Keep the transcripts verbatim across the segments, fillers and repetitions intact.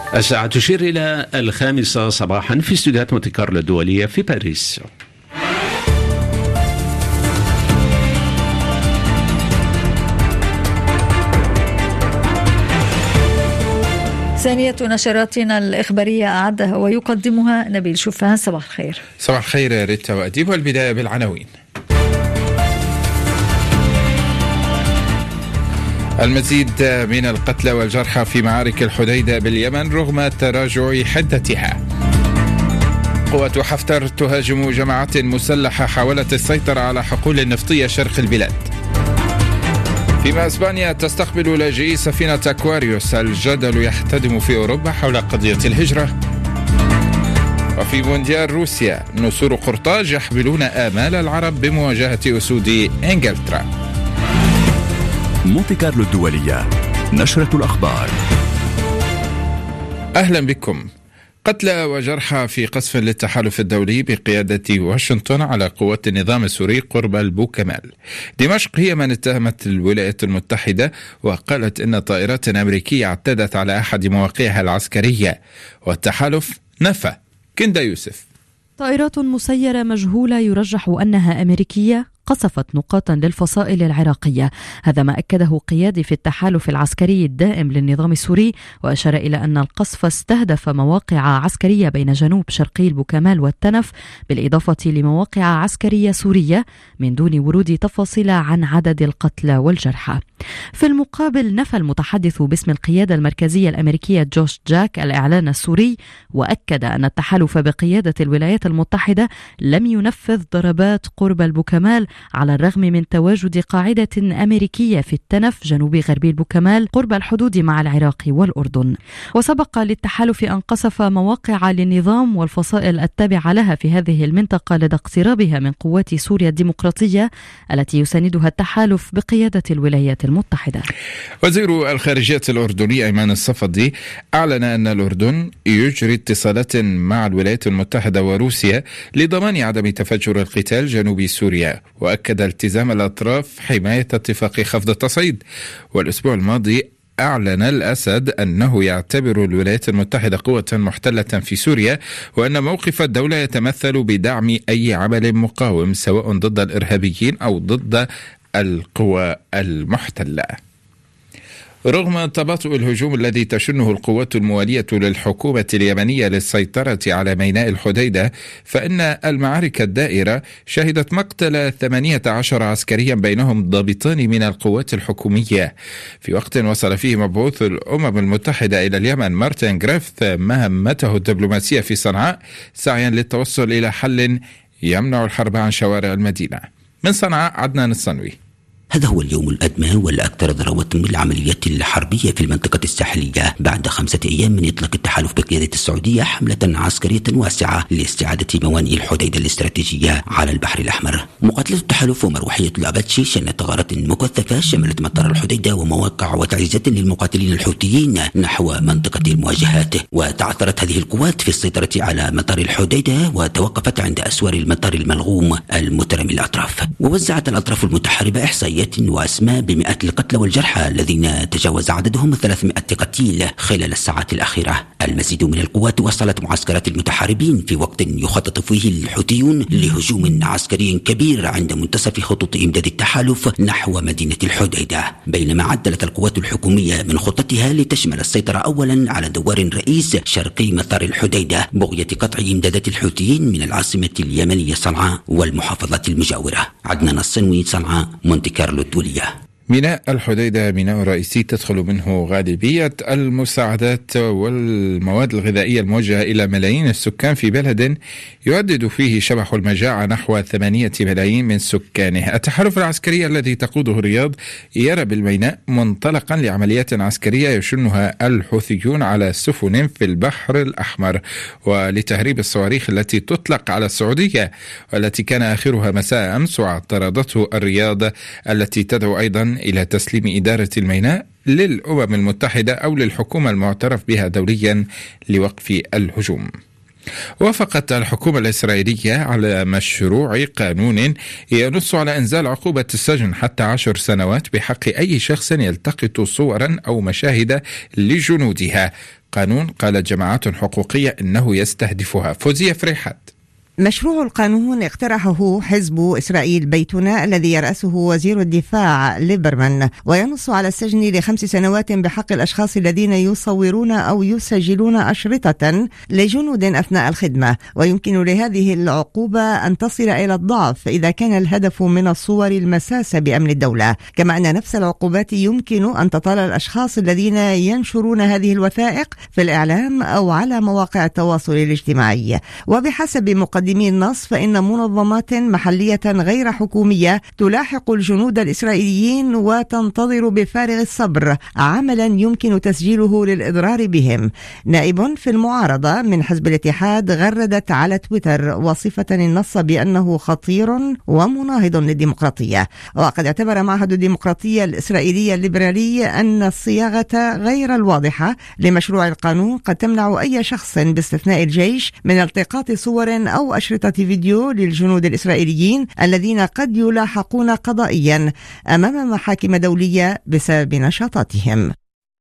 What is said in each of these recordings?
الساعة تشير إلى الخامسة صباحا في استوديوهات مونتي كارلو الدولية في باريس. ثانية نشراتنا الإخبارية أعدها ويقدمها نبيل شوفان. صباح الخير. صباح الخير يا ريتا وأديب. والبداية بالعناوين. المزيد من القتلى والجرحى في معارك الحديدة باليمن رغم تراجع حدتها. قوات حفتر تهاجم جماعات مسلحة حاولت السيطرة على حقول نفطية شرق البلاد. فيما إسبانيا تستقبل لاجئي سفينة أكواريوس، الجدل يحتدم في أوروبا حول قضية الهجرة. وفي مونديال روسيا نسور قرطاج يحملون آمال العرب بمواجهة أسود إنجلترا. مونتي كارلو الدولية، نشرة الأخبار. أهلا بكم. قتلى وجرحى في قصف للتحالف الدولي بقيادة واشنطن على قوات النظام السوري قرب البوكمال. دمشق هي من اتهمت الولايات المتحدة وقالت إن طائرات أمريكية اعتدت على أحد مواقعها العسكرية، والتحالف نفى. كندا يوسف. طائرات مسيرة مجهولة يرجح أنها أمريكية قصفت نقاطا للفصائل العراقية، هذا ما أكده قيادي في التحالف العسكري الدائم للنظام السوري، وأشار إلى أن القصف استهدف مواقع عسكرية بين جنوب شرقي البوكمال والتنف، بالإضافة لمواقع عسكرية سورية، من دون ورود تفاصيل عن عدد القتلى والجرحى. في المقابل نفى المتحدث باسم القيادة المركزية الأمريكية جوش جاك الإعلان السوري، وأكد أن التحالف بقيادة الولايات المتحدة لم ينفذ ضربات قرب البوكمال على الرغم من تواجد قاعدة أمريكية في التنف جنوب غربي البوكمال قرب الحدود مع العراق والأردن. وسبق للتحالف أن قصف مواقع للنظام والفصائل التابعة لها في هذه المنطقة لدى اقترابها من قوات سوريا الديمقراطية التي يساندها التحالف بقيادة الولايات المتحدة. وزير الخارجية الأردني أيمن الصفدي أعلن أن الأردن يجري اتصالات مع الولايات المتحدة وروسيا لضمان عدم تفجر القتال جنوب سوريا، وأكد التزام الأطراف حماية اتفاق خفض التصعيد. والأسبوع الماضي أعلن الأسد أنه يعتبر الولايات المتحدة قوة محتلة في سوريا، وأن موقف الدولة يتمثل بدعم أي عمل مقاوم سواء ضد الإرهابيين أو ضد القوى المحتلة. رغم تباطؤ الهجوم الذي تشنه القوات الموالية للحكومة اليمنية للسيطرة على ميناء الحديدة، فإن المعارك الدائرة شهدت مقتل ثمانية عشر عسكريا بينهم ضابطان من القوات الحكومية، في وقت وصل فيه مبعوث الأمم المتحدة إلى اليمن مارتن غريفيث مهمته الدبلوماسية في صنعاء سعيا للتوصل إلى حل يمنع الحرب عن شوارع المدينة. من صنعاء عدنان الصنوي. هذا هو اليوم الأدمى والأكثر ضراوة بالعمليات الحربية في المنطقة الساحلية بعد خمسة أيام من إطلاق التحالف بقيادة السعودية حملة عسكرية واسعة لاستعادة موانئ الحديدة الاستراتيجية على البحر الأحمر. مقاتلة التحالف ومروحية الأباتشي شنت غارات مكثفة شملت مطار الحديدة ومواقع وتعزيزات للمقاتلين الحوثيين نحو منطقة المواجهات، وتعثرت هذه القوات في السيطرة على مطار الحديدة وتوقفت عند أسوار المطار الملغوم المترم الأطراف. ووزعت الأطراف المتحاربة إحصائيات وأسماء بمئات القتلى والجرحى الذين تجاوز عددهم ثلاثمائة قتيل خلال الساعات الأخيرة. المزيد من القوات وصلت معسكرات المتحاربين في وقت يخطط فيه الحوثيون لهجوم عسكري كبير عند منتصف خطوط إمداد التحالف نحو مدينة الحديدة، بينما عدلت القوات الحكومية من خطتها لتشمل السيطرة أولا على دوار رئيس شرقي مطار الحديدة بغية قطع إمدادات الحوثيين من العاصمة اليمنية صنعاء والمحافظات المجاورة. عدنان الصنوي، صنعاء، مونتي كارلو الدولية. ميناء الحديدة ميناء رئيسي تدخل منه غالبية المساعدات والمواد الغذائية الموجهة إلى ملايين السكان في بلد يهدد فيه شبح المجاعة نحو ثمانية ملايين من سكانه. التحالف العسكري الذي تقوده الرياض يرى بالميناء منطلقا لعمليات عسكرية يشنها الحوثيون على سفن في البحر الأحمر، ولتهريب الصواريخ التي تطلق على السعودية والتي كان آخرها مساء أمس واعترضته الرياض، التي تدعو أيضا إلى تسليم إدارة الميناء للأمم المتحدة أو للحكومة المعترف بها دوليا لوقف الهجوم. وافقت الحكومة الإسرائيلية على مشروع قانون ينص على إنزال عقوبة السجن حتى عشر سنوات بحق أي شخص يلتقط صورا أو مشاهد لجنودها قانون قالت جماعات حقوقية إنه يستهدفها. فوزية فريحات. مشروع القانون اقترحه حزب إسرائيل بيتنا الذي يرأسه وزير الدفاع ليبرمان، وينص على السجن لخمس سنوات بحق الأشخاص الذين يصورون أو يسجلون أشرطة لجنود أثناء الخدمة، ويمكن لهذه العقوبة أن تصل إلى الضعف إذا كان الهدف من الصور المساس بأمن الدولة. كما أن نفس العقوبات يمكن أن تطال الأشخاص الذين ينشرون هذه الوثائق في الإعلام أو على مواقع التواصل الاجتماعي. وبحسب مقدمين النص فإن منظمات محلية غير حكومية تلاحق الجنود الإسرائيليين وتنتظر بفارغ الصبر عملا يمكن تسجيله للإضرار بهم. نائب في المعارضة من حزب الاتحاد غردت على تويتر وصفة النص بأنه خطير ومناهض للديمقراطية. وقد اعتبر معهد الديمقراطية الإسرائيلية الليبرالي أن الصياغة غير الواضحة لمشروع القانون قد تمنع أي شخص باستثناء الجيش من التقاط صور أو أشرطة فيديو للجنود الإسرائيليين الذين قد يلاحقون قضائيا أمام محاكم دولية بسبب نشاطاتهم.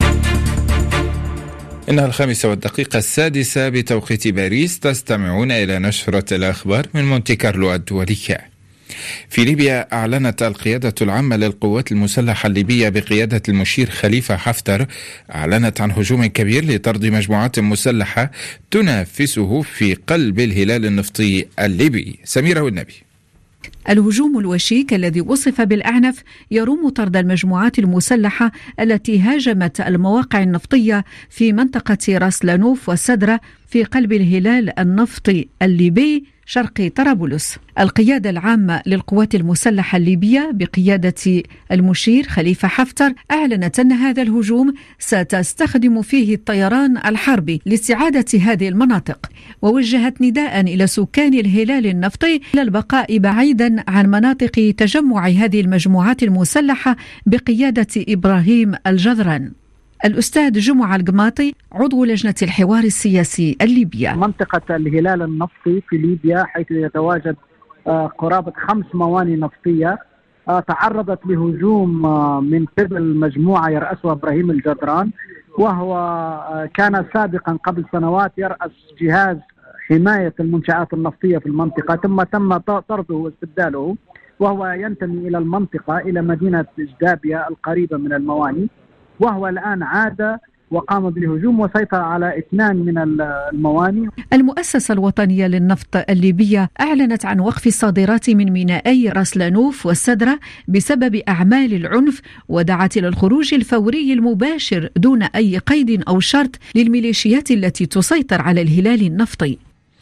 إنها الخامسة والدقيقة السادسة بتوقيت باريس. تستمعون إلى نشرة الأخبار من مونتي كارلو الدولية. في ليبيا أعلنت القيادة العامة للقوات المسلحة الليبية بقيادة المشير خليفة حفتر أعلنت عن هجوم كبير لطرد مجموعات مسلحة تنافسه في قلب الهلال النفطي الليبي. سميرة والنبي. الهجوم الوشيك الذي وصف بالأعنف يروم طرد المجموعات المسلحة التي هاجمت المواقع النفطية في منطقة راس لانوف والسدرة في قلب الهلال النفطي الليبي شرق طرابلس. القيادة العامة للقوات المسلحة الليبية بقيادة المشير خليفة حفتر أعلنت أن هذا الهجوم ستستخدم فيه الطيران الحربي لاستعادة هذه المناطق، ووجهت نداء إلى سكان الهلال النفطي إلى البقاء بعيدا عن مناطق تجمع هذه المجموعات المسلحة بقيادة إبراهيم الجذران. الأستاذ جمعة القماطي عضو لجنة الحوار السياسي الليبية. منطقة الهلال النفطي في ليبيا حيث يتواجد قرابة خمس موانئ نفطية تعرضت لهجوم من قبل مجموعة يرأسها إبراهيم الجدران، وهو كان سابقا قبل سنوات يرأس جهاز حماية المنشآت النفطية في المنطقة، ثم تم طرده واستبداله، وهو ينتمي إلى المنطقة إلى مدينة جدابيا القريبة من الموانئ، وهو الآن عاد وقام بالهجوم وسيطر على اثنان من الموانئ. المؤسسة الوطنية للنفط الليبية أعلنت عن وقف الصادرات من مينائي راس لانوف والسدرة بسبب أعمال العنف، ودعت إلى الخروج الفوري المباشر دون أي قيد أو شرط للميليشيات التي تسيطر على الهلال النفطي.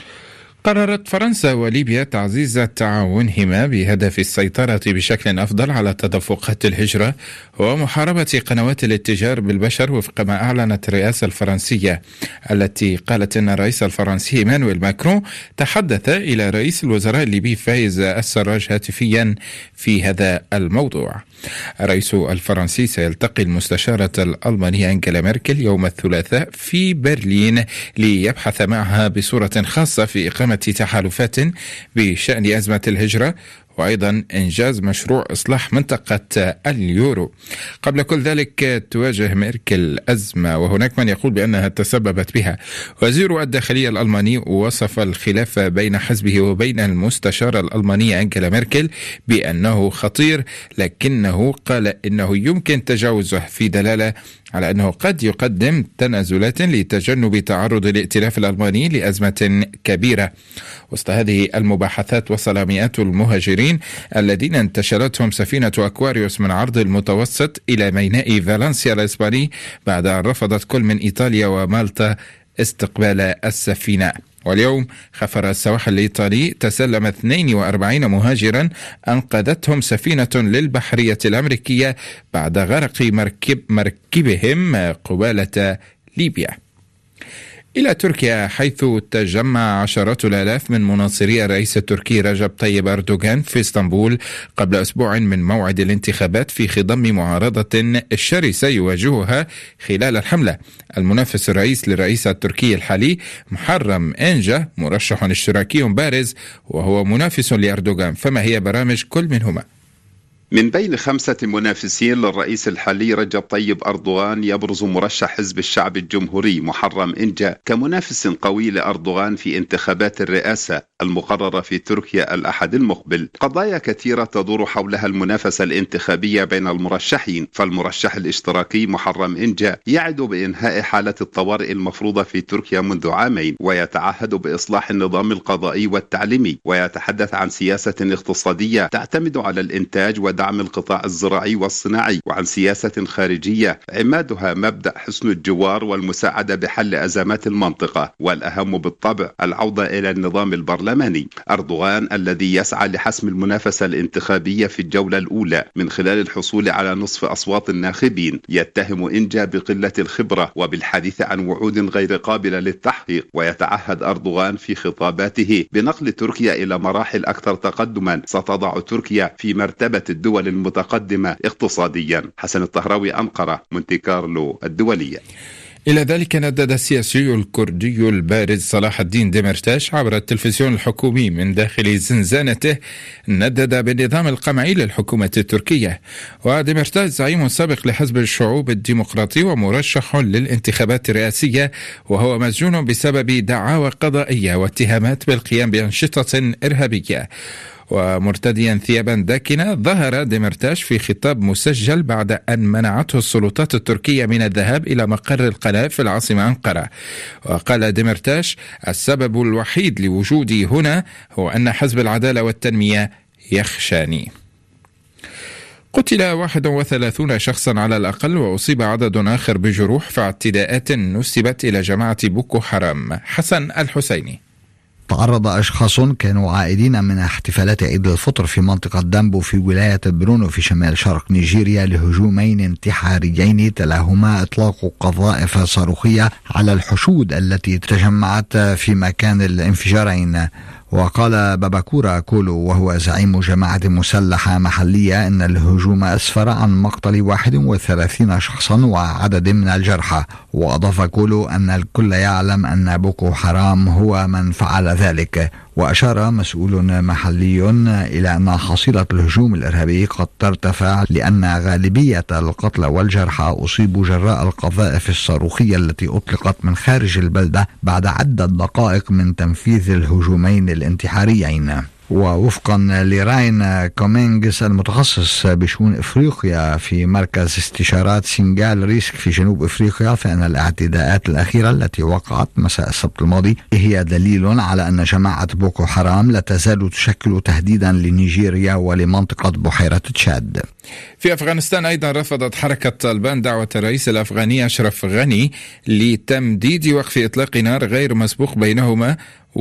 قررت فرنسا وليبيا تعزيز تعاونهما بهدف السيطرة بشكل أفضل على تدفقات الهجرة ومحاربة قنوات الاتجار بالبشر، وفق ما أعلنت الرئاسة الفرنسية، التي قالت أن الرئيس الفرنسي إيمانويل ماكرون تحدث إلى رئيس الوزراء الليبي فايز السراج هاتفيا في هذا الموضوع. الرئيس الفرنسي سيلتقي المستشارة الألمانية أنجيلا ميركل يوم الثلاثاء في برلين ليبحث معها بصورة خاصة في إقامة تحالفات بشأن أزمة الهجرة، وأيضا إنجاز مشروع إصلاح منطقة اليورو. قبل كل ذلك تواجه ميركل أزمة، وهناك من يقول بأنها تسببت بها. وزير الداخلية الألماني وصف الخلاف بين حزبه وبين المستشارة الألمانية أنجيلا ميركل بأنه خطير، لكنه قال إنه يمكن تجاوزه، في دلالة على أنه قد يقدم تنازلات لتجنب تعرض الائتلاف الألماني لأزمة كبيرة. وسط هذه المباحثات وصل مئات المهاجرين الذين انتشلتهم سفينة أكواريوس من عرض المتوسط إلى ميناء فالنسيا الإسباني بعد أن رفضت كل من إيطاليا ومالطا استقبال السفينة. واليوم خفر السواحل الإيطالي تسلم اثنين وأربعين مهاجرا أنقذتهم سفينة للبحرية الأمريكية بعد غرق مركب مركبهم قبالة ليبيا. إلى تركيا، حيث تجمع عشرات الآلاف من مناصري الرئيس التركي رجب طيب أردوغان في اسطنبول قبل أسبوع من موعد الانتخابات في خضم معارضة شرسة يواجهها خلال الحملة. المنافس الرئيس للرئيس التركي الحالي محرم إنجا مرشح اشتراكي بارز وهو منافس لأردوغان، فما هي برامج كل منهما؟ من بين خمسة منافسين للرئيس الحالي رجب طيب أردوغان يبرز مرشح حزب الشعب الجمهوري محرم إنجا كمنافس قوي لأردوغان في انتخابات الرئاسة المقررة في تركيا الأحد المقبل. قضايا كثيرة تدور حولها المنافسة الانتخابية بين المرشحين، فالمرشح الاشتراكي محرم إنجا يعد بإنهاء حالة الطوارئ المفروضة في تركيا منذ عامين، ويتعهد بإصلاح النظام القضائي والتعليمي، ويتحدث عن سياسة اقتصادية تعتمد على الإنتاج ودعم القطاع الزراعي والصناعي، وعن سياسة خارجية عمادها مبدأ حسن الجوار والمساعدة بحل أزمات المنطقة، والأهم بالطبع العودة إلى النظام البرلماني. أردوغان الذي يسعى لحسم المنافسة الانتخابية في الجولة الأولى من خلال الحصول على نصف أصوات الناخبين يتهم إنجا بقلة الخبرة وبالحديث عن وعود غير قابلة للتحقيق، ويتعهد أردوغان في خطاباته بنقل تركيا إلى مراحل أكثر تقدما ستضع تركيا في مرتبة الدول المتقدمة اقتصاديا. حسن الطهراوي، أنقرة، مونتي كارلو الدولية. إلى ذلك ندد السياسي الكردي البارز صلاح الدين ديمرتاش عبر التلفزيون الحكومي من داخل زنزانته ندد بالنظام القمعي للحكومة التركية. وديمرتاش زعيم سابق لحزب الشعوب الديمقراطي ومرشح للانتخابات الرئاسية، وهو مسجون بسبب دعاوى قضائية واتهامات بالقيام بأنشطة إرهابية. ومرتديا ثيابا داكنة ظهر ديمرتاش في خطاب مسجل بعد أن منعته السلطات التركية من الذهاب إلى مقر القناة في العاصمة أنقرة. وقال ديمرتاش: السبب الوحيد لوجودي هنا هو أن حزب العدالة والتنمية يخشاني. قتل واحد وثلاثون شخصا على الأقل وأصيب عدد آخر بجروح في اعتداءات نسبت إلى جماعة بوكو حرام. حسن الحسيني. تعرض أشخاص كانوا عائدين من احتفالات عيد الفطر في منطقة دامبو في ولاية برونو في شمال شرق نيجيريا لهجومين انتحاريين تلاهما إطلاق قذائف صاروخية على الحشود التي تجمعت في مكان الانفجارين. وقال باباكورا كولو وهو زعيم جماعة مسلحة محلية إن الهجوم أسفر عن مقتل واحد وثلاثين شخصا وعدد من الجرحى. وأضاف كولو أن الكل يعلم أن بوكو حرام هو من فعل ذلك. وأشار مسؤول محلي إلى أن حصيلة الهجوم الإرهابي قد ترتفع لأن غالبية القتلى والجرحى أصيبوا جراء القذائف الصاروخية التي أطلقت من خارج البلدة بعد عدة دقائق من تنفيذ الهجومين الانتحاريين. ووفقا لراين كومينغس المتخصص بشؤون إفريقيا في مركز استشارات سنغال ريسك في جنوب إفريقيا، فإن الاعتداءات الأخيرة التي وقعت مساء السبت الماضي هي دليل على أن جماعة بوكو حرام لا تزال تشكل تهديدا لنيجيريا ولمنطقة بحيرة تشاد. في أفغانستان أيضا رفضت حركة طالبان دعوة الرئيس الأفغاني أشرف غني لتمديد وقف إطلاق نار غير مسبوق بينهما،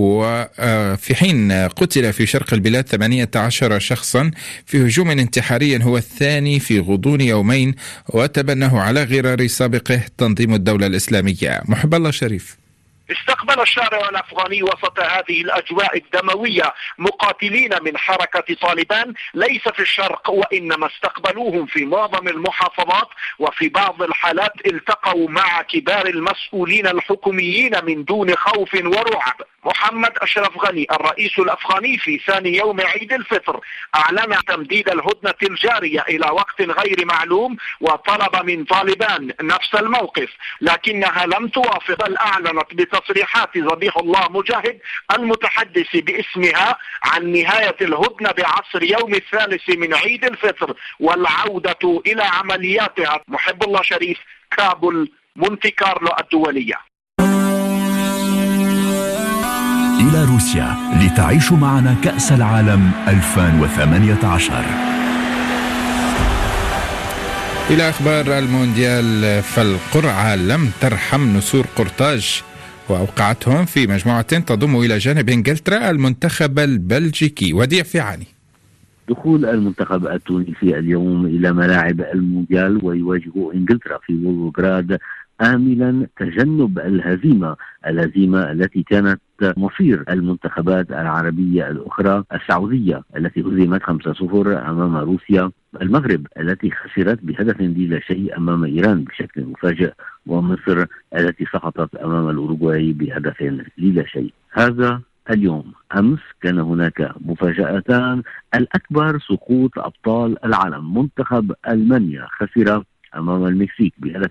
وفي حين قتل في شرق البلاد ثمانية عشر شخصا في هجوم انتحاري هو الثاني في غضون يومين وتبناه على غرار سابقه تنظيم الدولة الإسلامية. محب الله شريف. استقبل الشارع الأفغاني وسط هذه الأجواء الدموية مقاتلين من حركة طالبان ليس في الشرق، وإنما استقبلوهم في معظم المحافظات، وفي بعض الحالات التقوا مع كبار المسؤولين الحكوميين من دون خوف ورعب. محمد أشرف غني الرئيس الأفغاني في ثاني يوم عيد الفطر أعلن تمديد الهدنة الجارية إلى وقت غير معلوم، وطلب من طالبان نفس الموقف، لكنها لم توافق، بل أعلنت بتصريحات ذبيح الله مجاهد المتحدث باسمها عن نهاية الهدنة بعصر يوم الثالث من عيد الفطر والعودة إلى عملياتها. محب الله شريف، كابول، مونتي كارلو الدولية. إلى روسيا لتعيشوا معنا كأس العالم ألفين وثمانية عشر. إلى أخبار المونديال، فالقرعة لم ترحم نسور قرطاج وأوقعتهم في مجموعة تضم إلى جانب إنجلترا المنتخب البلجيكي. وديع فيعاني. دخول المنتخب التونسي اليوم إلى ملاعب المونديال ويواجه إنجلترا في وولغراد آملا تجنب الهزيمة الهزيمة التي كانت مصير المنتخبات العربية الأخرى، السعودية التي هزمت خمسة صفر أمام روسيا، المغرب التي خسرت بهدف لا شيء أمام إيران بشكل مفاجئ، ومصر التي سقطت أمام الأوروغواي بهدف لا شيء. هذا اليوم. أمس كان هناك مفاجأتان، الأكبر سقوط أبطال العالم. منتخب ألمانيا خسر أمام المكسيك بهدف